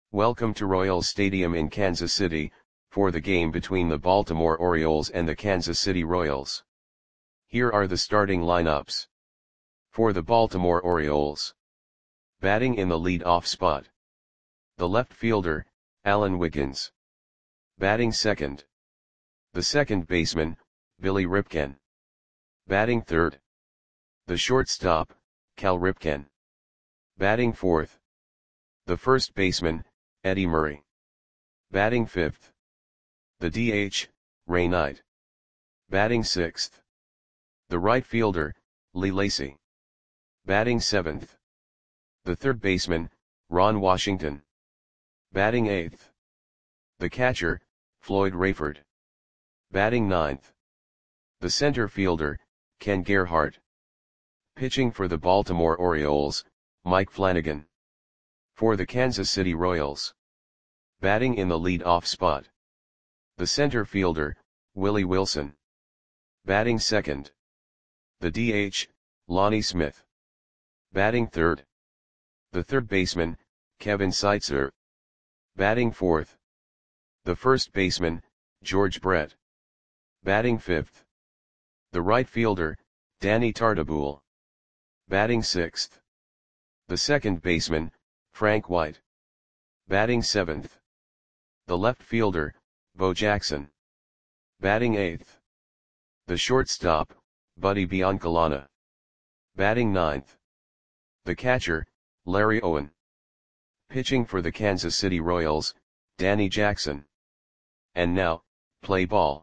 Welcome to Royals Stadium in Kansas City, for the game between the Baltimore Orioles and the Kansas City Royals. Here are the starting lineups. For the Baltimore Orioles. Batting in the lead-off spot. The left fielder, Alan Wiggins. Batting second. The second baseman, Billy Ripken. Batting third. The shortstop, Cal Ripken. Batting fourth. The first baseman, Eddie Murray. Batting fifth. The DH, Ray Knight. Batting sixth. The right fielder, Lee Lacy. Batting seventh. The third baseman, Ron Washington. Batting eighth. The catcher, Floyd Rayford. Batting ninth. The center fielder, Ken Gerhart. Pitching for the Baltimore Orioles, Mike Flanagan. For the Kansas City Royals. Batting in the lead-off spot. The center fielder, Willie Wilson. Batting second. The DH, Lonnie Smith. Batting third. The third baseman, Kevin Seitzer. Batting fourth. The first baseman, George Brett. Batting fifth. The right fielder, Danny Tartabull. Batting sixth. The second baseman, Frank White. Batting seventh. The left fielder, Bo Jackson. Batting eighth. The shortstop, Buddy Biancalana. Batting ninth. The catcher, Larry Owen. Pitching for the Kansas City Royals, Danny Jackson. And now, play ball.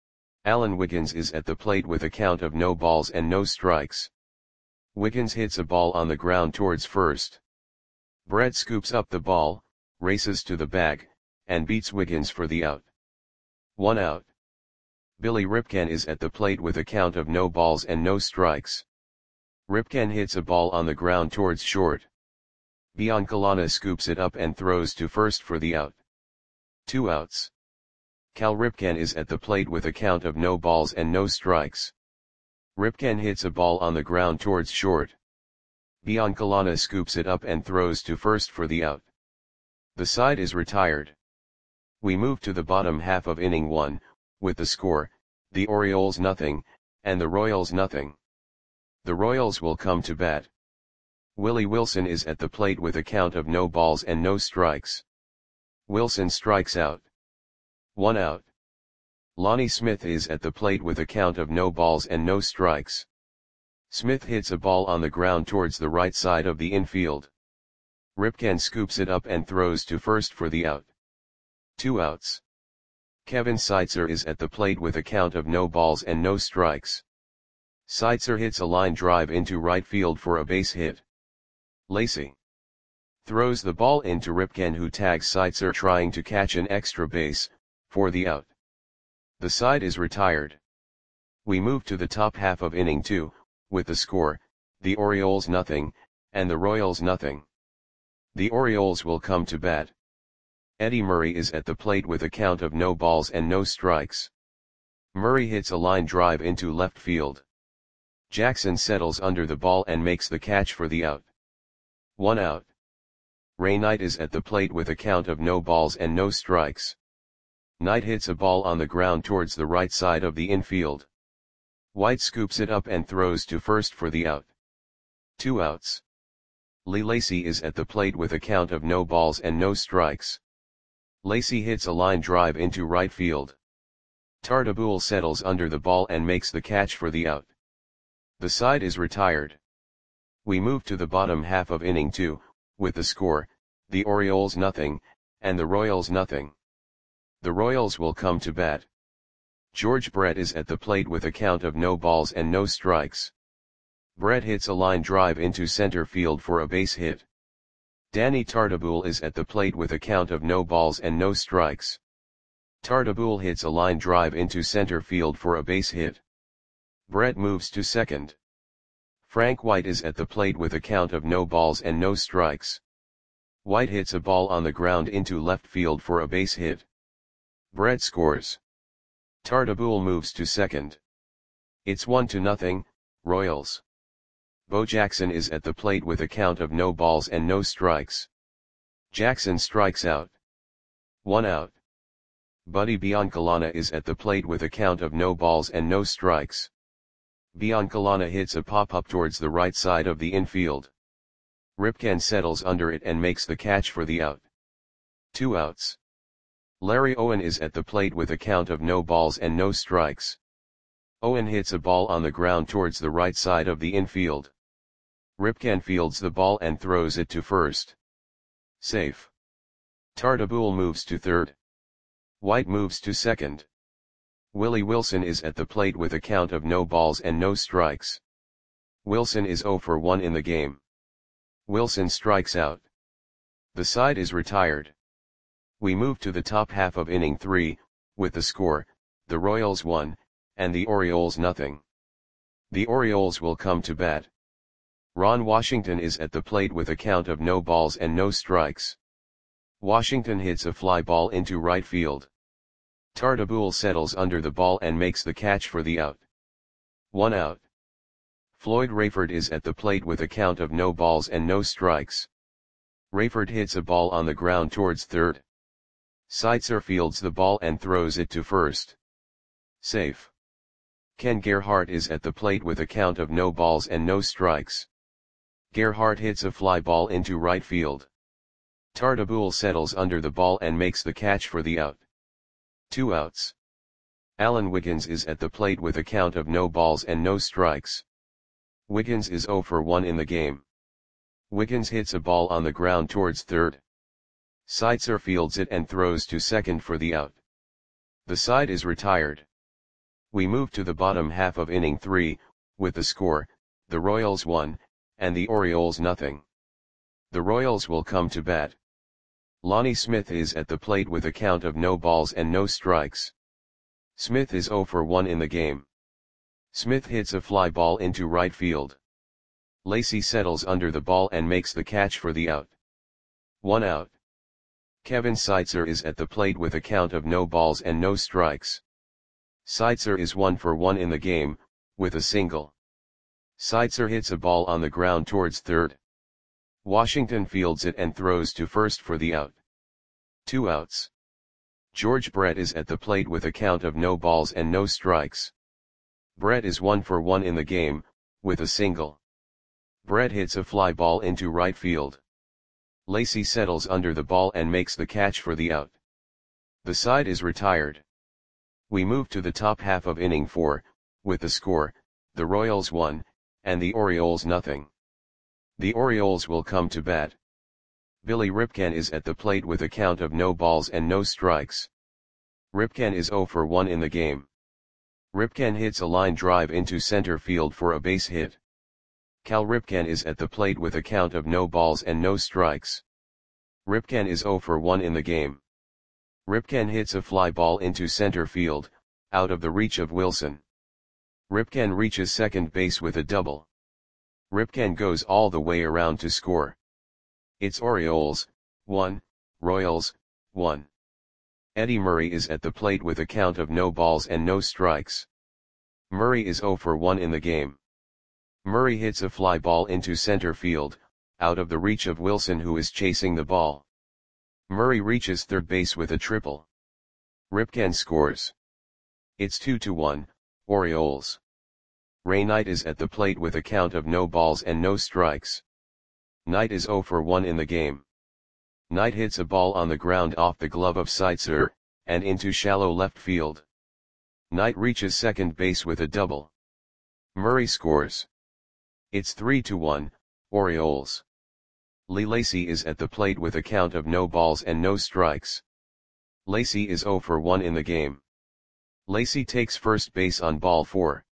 Alan Wiggins is at the plate with a count of no balls and no strikes. Wiggins hits a ball on the ground towards first. Brett scoops up the ball, races to the bag, and beats Wiggins for the out. 1 out. Billy Ripken is at the plate with a count of no balls and no strikes. Ripken hits a ball on the ground towards short. Biancalana scoops it up and throws to first for the out. 2 outs. Cal Ripken is at the plate with a count of no balls and no strikes. Ripken hits a ball on the ground towards short. Biancalana scoops it up and throws to first for the out. The side is retired. We move to the bottom half of inning 1, with the score, the Orioles nothing, and the Royals nothing. The Royals will come to bat. Willie Wilson is at the plate with a count of no balls and no strikes. Wilson strikes out. 1 out. Lonnie Smith is at the plate with a count of no balls and no strikes. Smith hits a ball on the ground towards the right side of the infield. Ripken scoops it up and throws to first for the out. 2 outs. Kevin Seitzer is at the plate with a count of no balls and no strikes. Seitzer hits a line drive into right field for a base hit. Lacy throws the ball into Ripken, who tags Seitzer trying to catch an extra base, for the out. The side is retired. We move to the top half of inning 2, with the score, the Orioles nothing, and the Royals nothing. The Orioles will come to bat. Eddie Murray is at the plate with a count of no balls and no strikes. Murray hits a line drive into left field. Jackson settles under the ball and makes the catch for the out. 1 out. Ray Knight is at the plate with a count of no balls and no strikes. Knight hits a ball on the ground towards the right side of the infield. White scoops it up and throws to first for the out. 2 outs. Lee Lacy is at the plate with a count of no balls and no strikes. Lacy hits a line drive into right field. Tartabull settles under the ball and makes the catch for the out. The side is retired. We move to the bottom half of inning 2, with the score, the Orioles nothing, and the Royals nothing. The Royals will come to bat. George Brett is at the plate with a count of no balls and no strikes. Brett hits a line drive into center field for a base hit. Danny Tartabull is at the plate with a count of no balls and no strikes. Tartabull hits a line drive into center field for a base hit. Brett moves to second. Frank White is at the plate with a count of no balls and no strikes. White hits a ball on the ground into left field for a base hit. Brett scores. Tartabull moves to second. It's 1-0, Royals. Bo Jackson is at the plate with a count of no balls and no strikes. Jackson strikes out. 1 out. Buddy Biancalana is at the plate with a count of no balls and no strikes. Biancalana hits a pop-up towards the right side of the infield. Ripken settles under it and makes the catch for the out. 2 outs. Larry Owen is at the plate with a count of no balls and no strikes. Owen hits a ball on the ground towards the right side of the infield. Ripken fields the ball and throws it to first. Safe. Tartabull moves to third. White moves to second. Willie Wilson is at the plate with a count of no balls and no strikes. Wilson is 0 for 1 in the game. Wilson strikes out. The side is retired. We move to the top half of inning 3, with the score, the Royals 1, and the Orioles nothing. The Orioles will come to bat. Ron Washington is at the plate with a count of no balls and no strikes. Washington hits a fly ball into right field. Tartabull settles under the ball and makes the catch for the out. 1 out. Floyd Rayford is at the plate with a count of no balls and no strikes. Rayford hits a ball on the ground towards third. Seitzer fields the ball and throws it to first. Safe. Ken Gerhart is at the plate with a count of no balls and no strikes. Gerhart hits a fly ball into right field. Tartabull settles under the ball and makes the catch for the out. 2 outs. Alan Wiggins is at the plate with a count of no balls and no strikes. Wiggins is 0 for 1 in the game. Wiggins hits a ball on the ground towards third. Seitzer fields it and throws to second for the out. The side is retired. We move to the bottom half of inning 3, with the score, the Royals 1, and the Orioles nothing. The Royals will come to bat. Lonnie Smith is at the plate with a count of no balls and no strikes. Smith is 0 for 1 in the game. Smith hits a fly ball into right field. Lacey settles under the ball and makes the catch for the out. 1 out. Kevin Seitzer is at the plate with a count of no balls and no strikes. Seitzer is 1 for 1 in the game, with a single. Seitzer hits a ball on the ground towards third. Washington fields it and throws to first for the out. 2 outs. George Brett is at the plate with a count of no balls and no strikes. Brett is 1 for 1 in the game, with a single. Brett hits a fly ball into right field. Lacey settles under the ball and makes the catch for the out. The side is retired. We move to the top half of inning 4, with the score, the Royals 1, and the Orioles nothing. The Orioles will come to bat. Billy Ripken is at the plate with a count of no balls and no strikes. Ripken is 0 for 1 in the game. Ripken hits a line drive into center field for a base hit. Cal Ripken is at the plate with a count of no balls and no strikes. Ripken is 0 for 1 in the game. Ripken hits a fly ball into center field, out of the reach of Wilson. Ripken reaches second base with a double. Ripken goes all the way around to score. It's Orioles, 1, Royals, 1. Eddie Murray is at the plate with a count of no balls and no strikes. Murray is 0 for 1 in the game. Murray hits a fly ball into center field, out of the reach of Wilson who is chasing the ball. Murray reaches third base with a triple. Ripken scores. It's 2-1, Orioles. Ray Knight is at the plate with a count of no balls and no strikes. Knight is 0 for 1 in the game. Knight hits a ball on the ground off the glove of Seitzer, and into shallow left field. Knight reaches second base with a double. Murray scores. It's 3-1, Orioles. Lee Lacey is at the plate with a count of no balls and no strikes. Lacey is 0 for 1 in the game. Lacey takes first base on ball 4.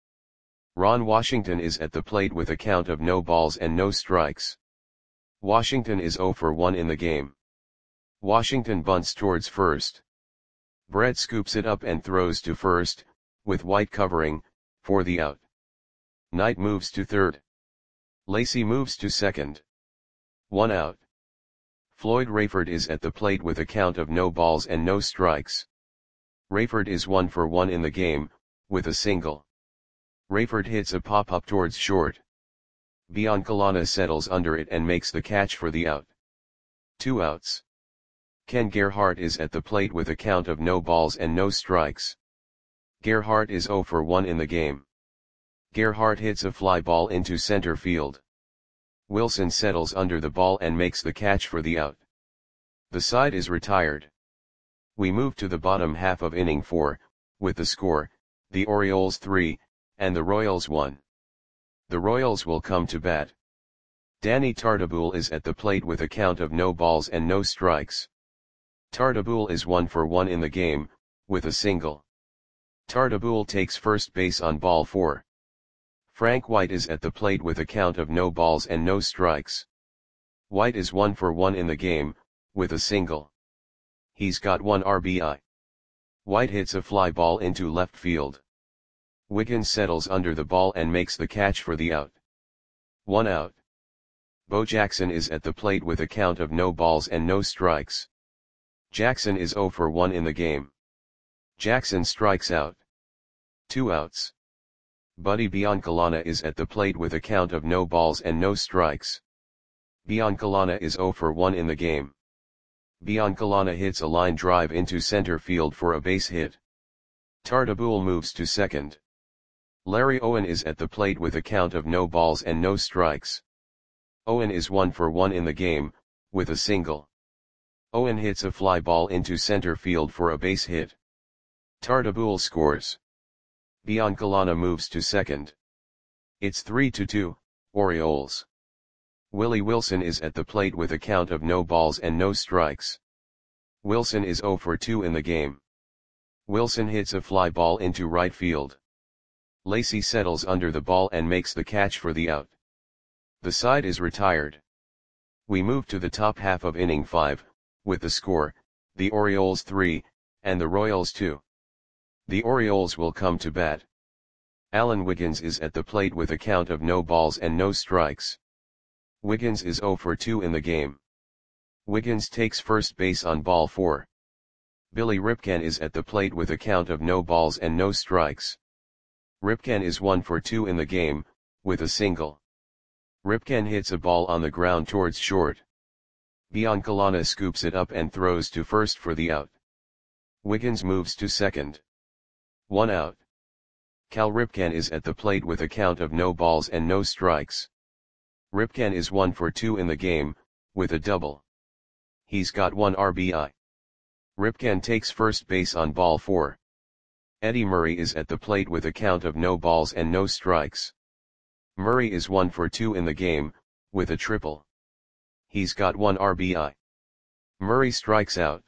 Ron Washington is at the plate with a count of no balls and no strikes. Washington is 0 for 1 in the game. Washington bunts towards first. Brett scoops it up and throws to first, with White covering, for the out. Knight moves to third. Lacey moves to second. 1 out. Floyd Rayford is at the plate with a count of no balls and no strikes. Rayford is 1 for 1 in the game, with a single. Rayford hits a pop-up towards short. Biancalana settles under it and makes the catch for the out. 2 outs. Ken Gerhart is at the plate with a count of no balls and no strikes. Gerhart is 0 for 1 in the game. Gerhart hits a fly ball into center field. Wilson settles under the ball and makes the catch for the out. The side is retired. We move to the bottom half of inning 4, with the score, the Orioles 3, and the Royals 1. The Royals will come to bat. Danny Tartabull is at the plate with a count of no balls and no strikes. Tartabull is 1 for 1 in the game, with a single. Tartabull takes first base on ball 4. Frank White is at the plate with a count of no balls and no strikes. White is 1 for 1 in the game, with a single. He's got 1 RBI. White hits a fly ball into left field. Wiggins settles under the ball and makes the catch for the out. 1 out. Bo Jackson is at the plate with a count of no balls and no strikes. Jackson is 0 for 1 in the game. Jackson strikes out. 2 outs. Buddy Biancalana is at the plate with a count of no balls and no strikes. Biancalana is 0 for 1 in the game. Biancalana hits a line drive into center field for a base hit. Tartabull moves to second. Larry Owen is at the plate with a count of no balls and no strikes. Owen is 1 for 1 in the game, with a single. Owen hits a fly ball into center field for a base hit. Tartabull scores. Biancalana moves to second. It's 3-2, Orioles. Willie Wilson is at the plate with a count of no balls and no strikes. Wilson is 0 for 2 in the game. Wilson hits a fly ball into right field. Lacy settles under the ball and makes the catch for the out. The side is retired. We move to the top half of inning 5, with the score, the Orioles 3, and the Royals 2. The Orioles will come to bat. Alan Wiggins is at the plate with a count of no balls and no strikes. Wiggins is 0 for 2 in the game. Wiggins takes first base on ball 4. Billy Ripken is at the plate with a count of no balls and no strikes. Ripken is 1 for 2 in the game, with a single. Ripken hits a ball on the ground towards short. Biancalana scoops it up and throws to first for the out. Wiggins moves to second. 1 out. Cal Ripken is at the plate with a count of no balls and no strikes. Ripken is 1 for 2 in the game, with a double. He's got 1 RBI. Ripken takes first base on ball 4. Eddie Murray is at the plate with a count of no balls and no strikes. Murray is 1 for 2 in the game, with a triple. He's got 1 RBI. Murray strikes out.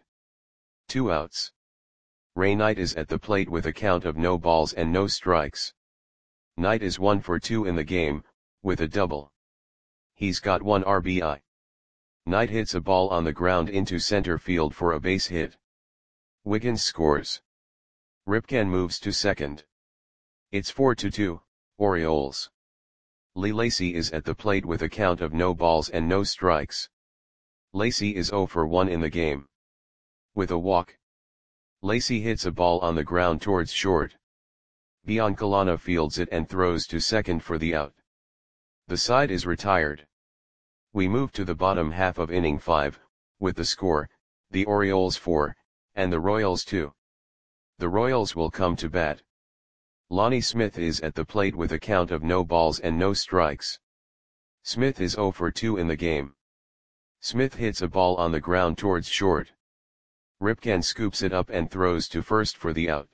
2 outs. Ray Knight is at the plate with a count of no balls and no strikes. Knight is 1 for 2 in the game, with a double. He's got 1 RBI. Knight hits a ball on the ground into center field for a base hit. Wiggins scores. Ripken moves to second. It's 4-2, Orioles. Lee Lacy is at the plate with a count of no balls and no strikes. Lacy is 0 for 1 in the game. With a walk. Lacy hits a ball on the ground towards short. Biancalana fields it and throws to second for the out. The side is retired. We move to the bottom half of inning 5, with the score, the Orioles 4, and the Royals 2. The Royals will come to bat. Lonnie Smith is at the plate with a count of no balls and no strikes. Smith is 0 for 2 in the game. Smith hits a ball on the ground towards short. Ripken scoops it up and throws to first for the out.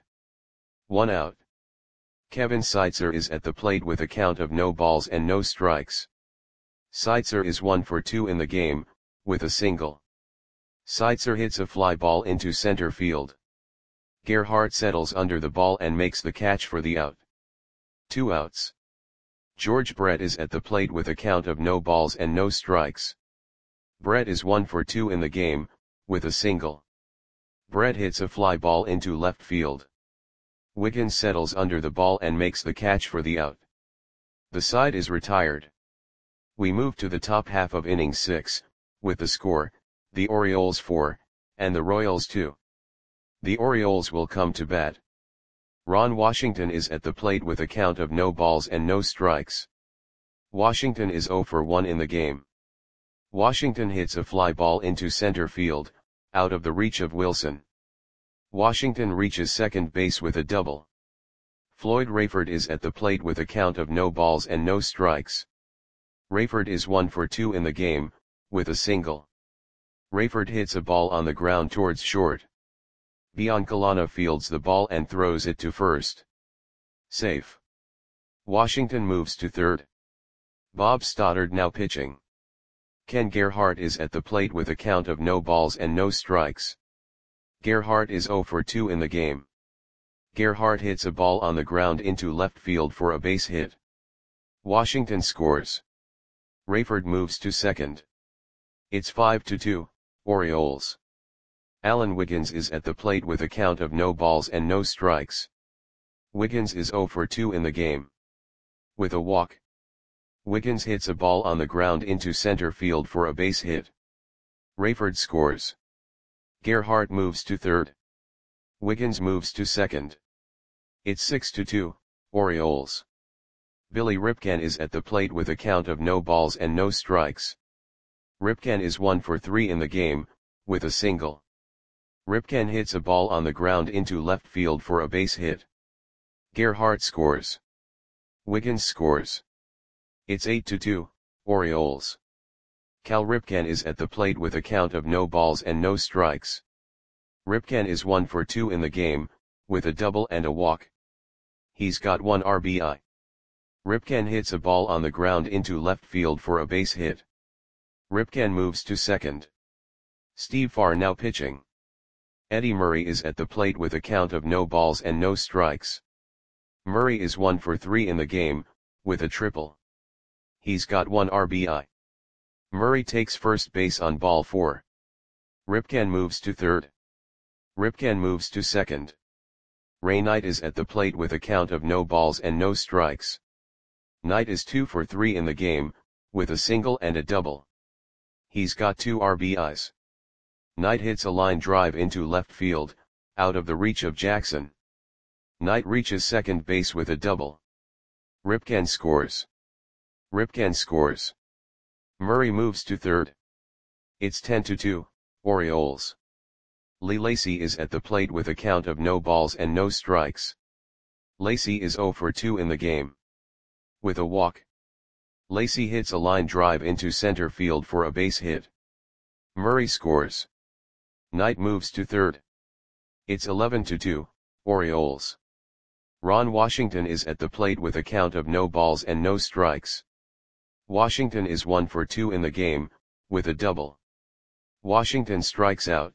1 out. Kevin Seitzer is at the plate with a count of no balls and no strikes. Seitzer is 1 for 2 in the game, with a single. Seitzer hits a fly ball into center field. Gerhart settles under the ball and makes the catch for the out. 2 outs. George Brett is at the plate with a count of no balls and no strikes. Brett is 1 for 2 in the game, with a single. Brett hits a fly ball into left field. Wiggins settles under the ball and makes the catch for the out. The side is retired. We move to the top half of inning 6, with the score, the Orioles 4, and the Royals 2. The Orioles will come to bat. Ron Washington is at the plate with a count of no balls and no strikes. Washington is 0 for 1 in the game. Washington hits a fly ball into center field, out of the reach of Wilson. Washington reaches second base with a double. Floyd Rayford is at the plate with a count of no balls and no strikes. Rayford is 1 for 2 in the game, with a single. Rayford hits a ball on the ground towards short. Biancalana fields the ball and throws it to first. Safe. Washington moves to third. Bob Stoddard now pitching. Ken Gerhart is at the plate with a count of no balls and no strikes. Gerhart is 0 for 2 in the game. Gerhart hits a ball on the ground into left field for a base hit. Washington scores. Rayford moves to second. It's 5-2, Orioles. Alan Wiggins is at the plate with a count of no balls and no strikes. Wiggins is 0 for 2 in the game. With a walk. Wiggins hits a ball on the ground into center field for a base hit. Rayford scores. Gerhart moves to third. Wiggins moves to second. It's 6-2, Orioles. Billy Ripken is at the plate with a count of no balls and no strikes. Ripken is 1 for 3 in the game, with a single. Ripken hits a ball on the ground into left field for a base hit. Gerhart scores. Wiggins scores. It's 8-2, Orioles. Cal Ripken is at the plate with a count of no balls and no strikes. Ripken is 1 for 2 in the game, with a double and a walk. He's got 1 RBI. Ripken hits a ball on the ground into left field for a base hit. Ripken moves to second. Steve Farr now pitching. Eddie Murray is at the plate with a count of no balls and no strikes. Murray is 1 for 3 in the game, with a triple. He's got 1 RBI. Murray takes first base on ball 4. Ripken moves to third. Ripken moves to second. Ray Knight is at the plate with a count of no balls and no strikes. Knight is 2 for 3 in the game, with a single and a double. He's got 2 RBIs. Knight hits a line drive into left field, out of the reach of Jackson. Knight reaches second base with a double. Ripken scores. Ripken scores. Murray moves to third. It's 10-2, Orioles. Lee Lacy is at the plate with a count of no balls and no strikes. Lacy is 0 for 2 in the game. With a walk. Lacy hits a line drive into center field for a base hit. Murray scores. Knight moves to third. It's 11-2, Orioles. Ron Washington is at the plate with a count of no balls and no strikes. Washington is 1 for 2 in the game, with a double. Washington strikes out.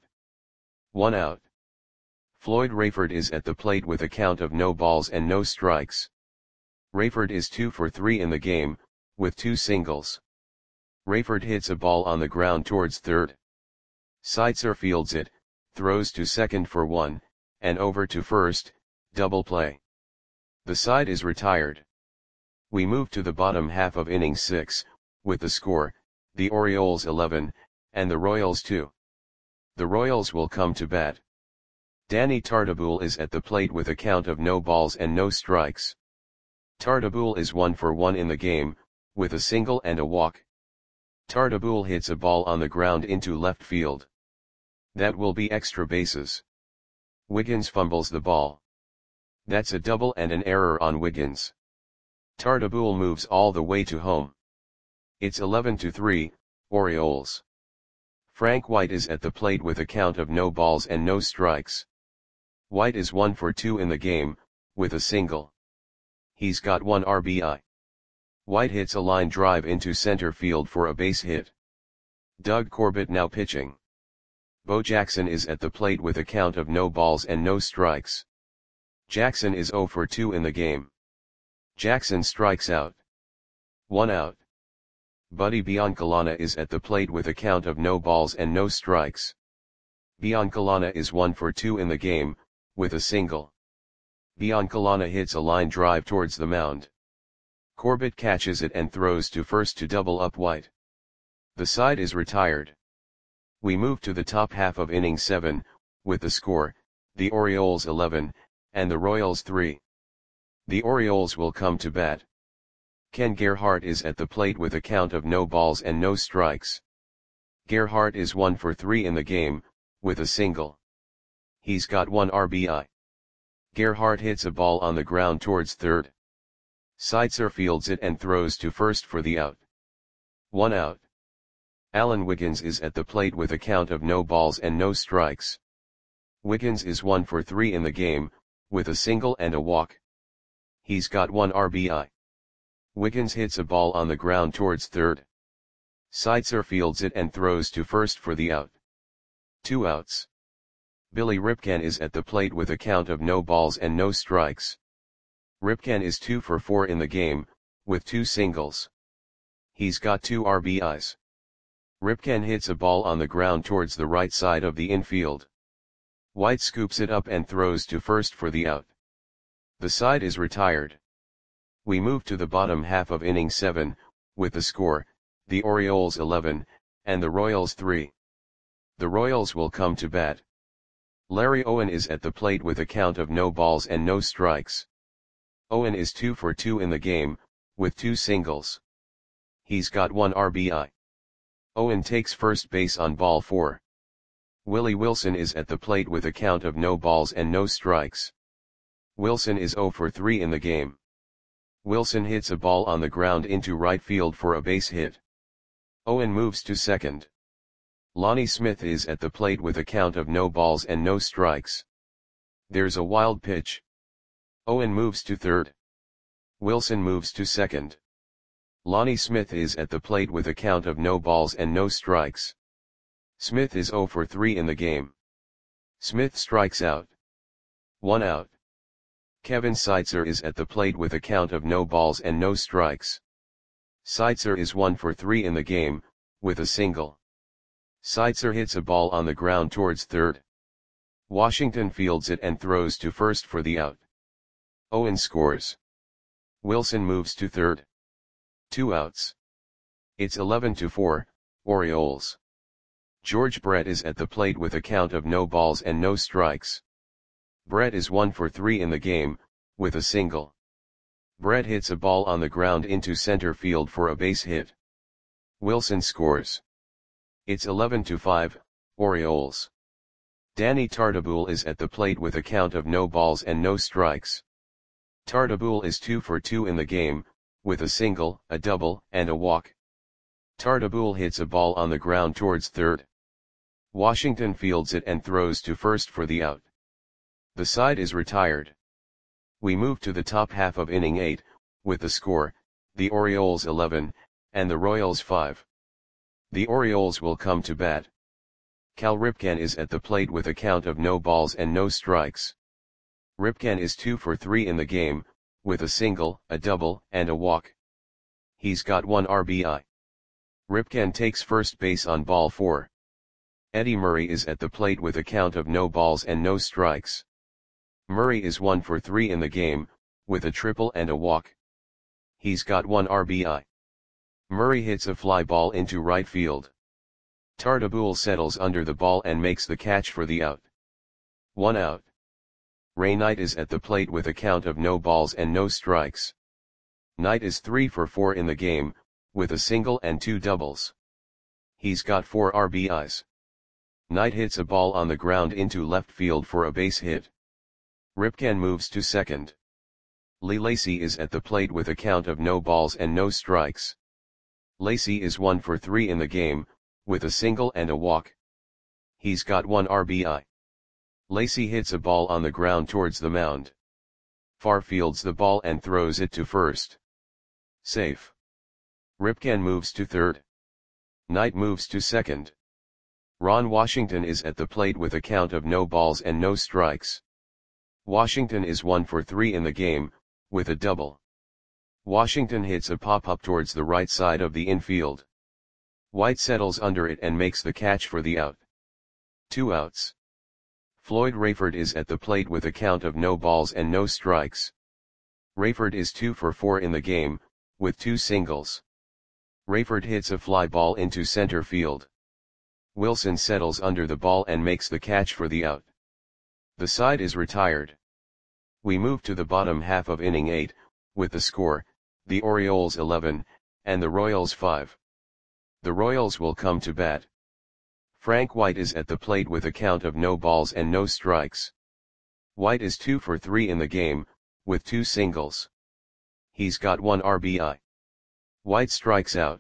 1 out. Floyd Rayford is at the plate with a count of no balls and no strikes. Rayford is 2 for 3 in the game, with 2 singles. Rayford hits a ball on the ground towards third. Seitzer fields it, throws to second for 1, and over to first, double play. The side is retired. We move to the bottom half of inning 6, with the score, the Orioles 11, and the Royals 2. The Royals will come to bat. Danny Tartabull is at the plate with a count of no balls and no strikes. Tartabull is 1 for 1 in the game, with a single and a walk. Tartabull hits a ball on the ground into left field. That will be extra bases. Wiggins fumbles the ball. That's a double and an error on Wiggins. Tartabull moves all the way to home. It's 11-3, Orioles. Frank White is at the plate with a count of no balls and no strikes. White is 1 for 2 in the game, with a single. He's got 1 RBI. White hits a line drive into center field for a base hit. Doug Corbett now pitching. Bo Jackson is at the plate with a count of no balls and no strikes. Jackson is 0 for 2 in the game. Jackson strikes out. 1 out. Buddy Biancalana is at the plate with a count of no balls and no strikes. Biancalana is 1 for 2 in the game, with a single. Biancalana hits a line drive towards the mound. Corbett catches it and throws to first to double up White. The side is retired. We move to the top half of inning 7, with the score, the Orioles 11, and the Royals 3. The Orioles will come to bat. Ken Gerhart is at the plate with a count of no balls and no strikes. Gerhart is 1 for 3 in the game, with a single. He's got 1 RBI. Gerhardt hits a ball on the ground towards third. Seitzer fields it and throws to first for the out. 1 out. Alan Wiggins is at the plate with a count of no balls and no strikes. Wiggins is 1 for 3 in the game, with a single and a walk. He's got 1 RBI. Wiggins hits a ball on the ground towards third. Seitzer fields it and throws to first for the out. 2 outs. Billy Ripken is at the plate with a count of no balls and no strikes. Ripken is 2 for 4 in the game, with 2 singles. He's got 2 RBIs. Ripken hits a ball on the ground towards the right side of the infield. White scoops it up and throws to first for the out. The side is retired. We move to the bottom half of inning 7, with the score, the Orioles 11, and the Royals 3. The Royals will come to bat. Larry Owen is at the plate with a count of no balls and no strikes. Owen is 2 for 2 in the game, with 2 singles. He's got 1 RBI. Owen takes first base on ball 4. Willie Wilson is at the plate with a count of no balls and no strikes. Wilson is 0 for 3 in the game. Wilson hits a ball on the ground into right field for a base hit. Owen moves to second. Lonnie Smith is at the plate with a count of no balls and no strikes. There's a wild pitch. Owen moves to third. Wilson moves to second. Lonnie Smith is at the plate with a count of no balls and no strikes. Smith is 0 for 3 in the game. Smith strikes out. 1 out. Kevin Seitzer is at the plate with a count of no balls and no strikes. Seitzer is 1 for 3 in the game, with a single. Seitzer hits a ball on the ground towards third. Washington fields it and throws to first for the out. Owen scores. Wilson moves to third. 2 outs. It's 11-4, Orioles. George Brett is at the plate with a count of no balls and no strikes. Brett is 1 for 3 in the game, with a single. Brett hits a ball on the ground into center field for a base hit. Wilson scores. It's 11-5, Orioles. Danny Tartabull is at the plate with a count of no balls and no strikes. Tartabull is 2 for 2 in the game, with a single, a double, and a walk. Tartabull hits a ball on the ground towards third. Washington fields it and throws to first for the out. The side is retired. We move to the top half of inning 8, with the score, the Orioles 11, and the Royals 5. The Orioles will come to bat. Cal Ripken is at the plate with a count of no balls and no strikes. Ripken is 2 for 3 in the game, with a single, a double, and a walk. He's got 1 RBI. Ripken takes first base on ball 4. Eddie Murray is at the plate with a count of no balls and no strikes. Murray is 1 for 3 in the game, with a triple and a walk. He's got 1 RBI. Murray hits a fly ball into right field. Tartabull settles under the ball and makes the catch for the out. 1 out. Ray Knight is at the plate with a count of no balls and no strikes. Knight is 3 for 4 in the game, with a single and 2 doubles. He's got 4 RBIs. Knight hits a ball on the ground into left field for a base hit. Ripken moves to second. Lee Lacy is at the plate with a count of no balls and no strikes. Lacy is 1 for 3 in the game, with a single and a walk. He's got 1 RBI. Lacy hits a ball on the ground towards the mound. Farr fields the ball and throws it to first. Safe. Ripken moves to third. Knight moves to second. Ron Washington is at the plate with a count of no balls and no strikes. Washington is 1 for 3 in the game, with a double. Washington hits a pop-up towards the right side of the infield. White settles under it and makes the catch for the out. 2 outs. Floyd Rayford is at the plate with a count of no balls and no strikes. Rayford is 2 for 4 in the game, with 2 singles. Rayford hits a fly ball into center field. Wilson settles under the ball and makes the catch for the out. The side is retired. We move to the bottom half of inning 8, with the score, the Orioles 11, and the Royals 5. The Royals will come to bat. Frank White is at the plate with a count of no balls and no strikes. White is 2 for 3 in the game, with 2 singles. He's got 1 RBI. White strikes out.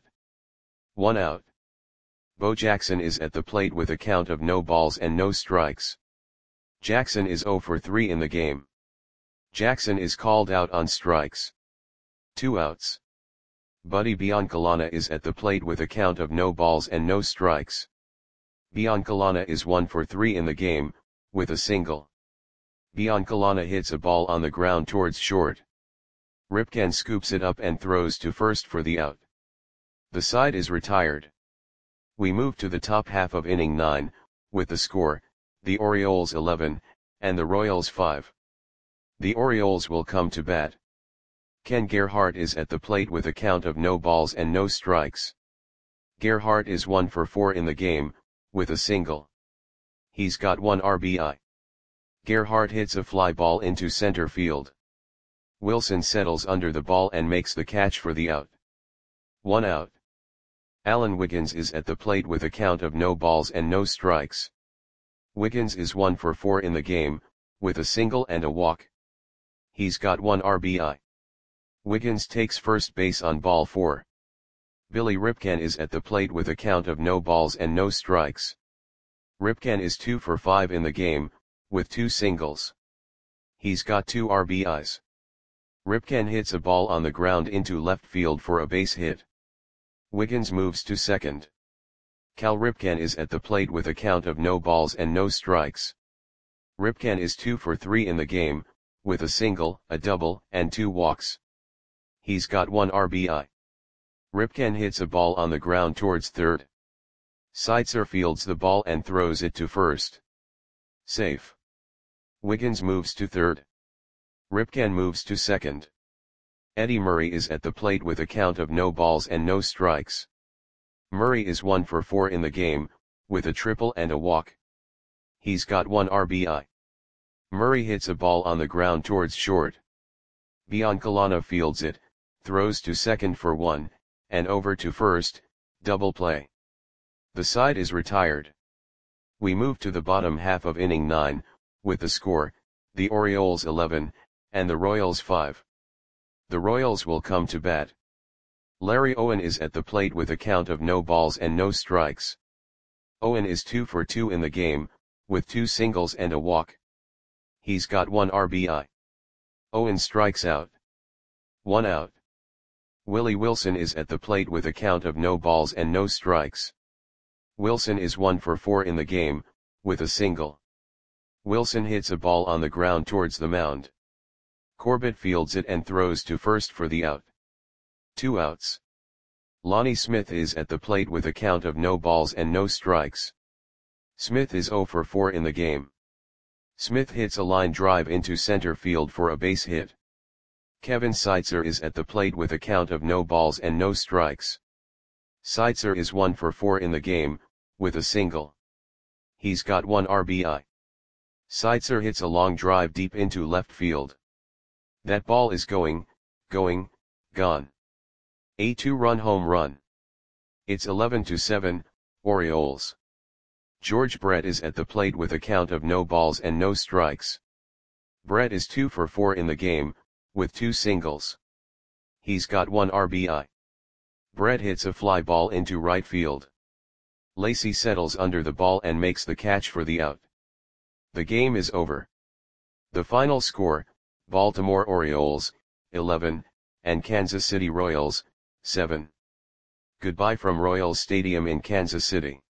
1 out. Bo Jackson is at the plate with a count of no balls and no strikes. Jackson is 0 for 3 in the game. Jackson is called out on strikes. 2 outs. Buddy Biancalana is at the plate with a count of no balls and no strikes. Biancalana is 1 for 3 in the game, with a single. Biancalana hits a ball on the ground towards short. Ripken scoops it up and throws to first for the out. The side is retired. We move to the top half of inning 9, with the score, the Orioles 11, and the Royals 5. The Orioles will come to bat. Ken Gerhart is at the plate with a count of no balls and no strikes. Gerhart is 1 for 4 in the game, with a single. He's got 1 RBI. Gerhart hits a fly ball into center field. Wilson settles under the ball and makes the catch for the out. 1 out. Alan Wiggins is at the plate with a count of no balls and no strikes. Wiggins is 1 for 4 in the game, with a single and a walk. He's got 1 RBI. Wiggins takes first base on ball 4. Billy Ripken is at the plate with a count of no balls and no strikes. Ripken is 2 for 5 in the game, with 2 singles. He's got 2 RBIs. Ripken hits a ball on the ground into left field for a base hit. Wiggins moves to second. Cal Ripken is at the plate with a count of no balls and no strikes. Ripken is 2 for 3 in the game, with a single, a double, and 2 walks. He's got 1 RBI. Ripken hits a ball on the ground towards third. Seitzer fields the ball and throws it to first. Safe. Wiggins moves to third. Ripken moves to second. Eddie Murray is at the plate with a count of no balls and no strikes. Murray is 1 for 4 in the game, with a triple and a walk. He's got 1 RBI. Murray hits a ball on the ground towards short. Biancalana fields it, throws to second for 1, and over to first, double play. The side is retired. We move to the bottom half of inning 9, with the score, the Orioles 11, and the Royals 5. The Royals will come to bat. Larry Owen is at the plate with a count of no balls and no strikes. Owen is 2 for 2 in the game, with 2 singles and a walk. He's got 1 RBI. Owen strikes out. 1 out. Willie Wilson is at the plate with a count of no balls and no strikes. Wilson is 1 for 4 in the game, with a single. Wilson hits a ball on the ground towards the mound. Corbett fields it and throws to first for the out. 2 outs. Lonnie Smith is at the plate with a count of no balls and no strikes. Smith is 0 for 4 in the game. Smith hits a line drive into center field for a base hit. Kevin Seitzer is at the plate with a count of no balls and no strikes. Seitzer is 1 for 4 in the game, with a single. He's got 1 RBI. Seitzer hits a long drive deep into left field. That ball is gone. A 2-run home run. It's 11-7, Orioles. George Brett is at the plate with a count of no balls and no strikes. Brett is 2 for 4 in the game, with 2 singles. He's got 1 RBI. Brett hits a fly ball into right field. Lacy settles under the ball and makes the catch for the out. The game is over. The final score, Baltimore Orioles, 11, and Kansas City Royals, 7. Goodbye from Royals Stadium in Kansas City.